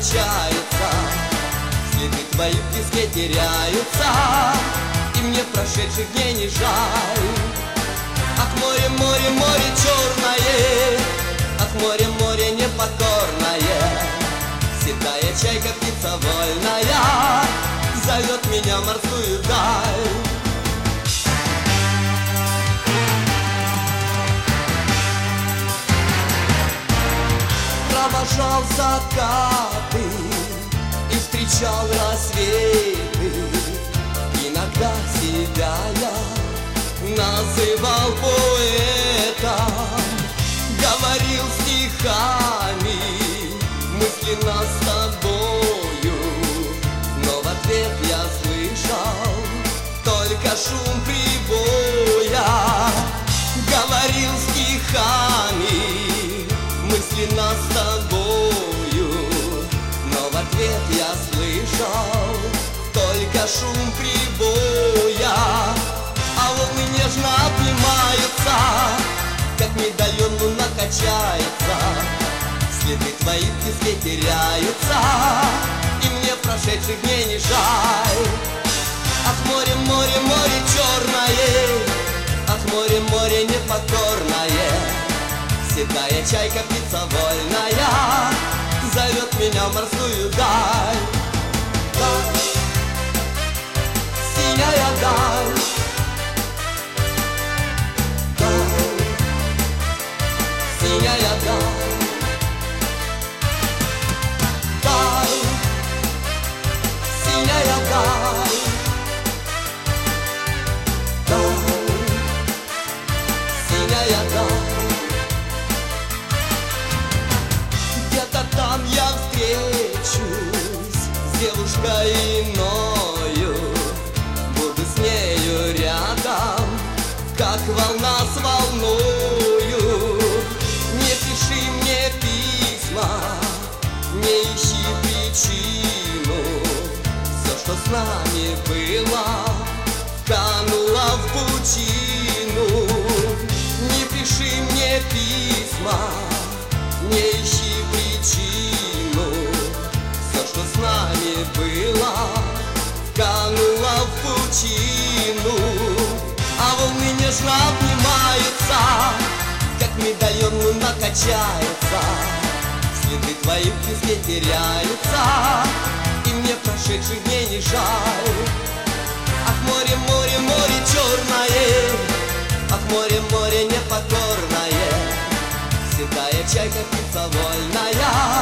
качается, следы твои в песке теряются, и мне прошедших дней не жаль. Ах, море, море, море черное, ах, море, море непокорное, седая чайка, птица вольная, зовет меня в морскую даль. Провожал закаты и встречал рассветы, иногда себя я называл поэтом, говорил стихами мысленно с тобою, но в ответ я слышал только шум прибоя. Говорил стихами мысленно с тобою, но в ответ я слышал только шум прибоя. А волны нежно обнимаются, как медальон луна качается, следы твои в песке теряются, и мне прошедших дней не жаль. Ах, море, море, море черное, ах, море, море непокорное, седая чайка, птица вольная, зовет меня в морскую даль. Даль, синяя даль, даль, синяя даль, даль, синяя даль, даль, синяя даль. Где-то там я встречусь с девушкой иною, буду с нею рядом, как волна с волною. Не пиши мне письма, не ищи причину, все, что с нами было, кануло в пучину. Не пиши мне письма, не ищи причину, все, что с нами было, кануло в пучину. А волны нежно обнимаются, как медальон луна качается, следы твои в песке теряются, и мне прошедших дней не жаль. Ах, море, море, море черное, ах, море, море непокорное, седая чайка, птица вольная,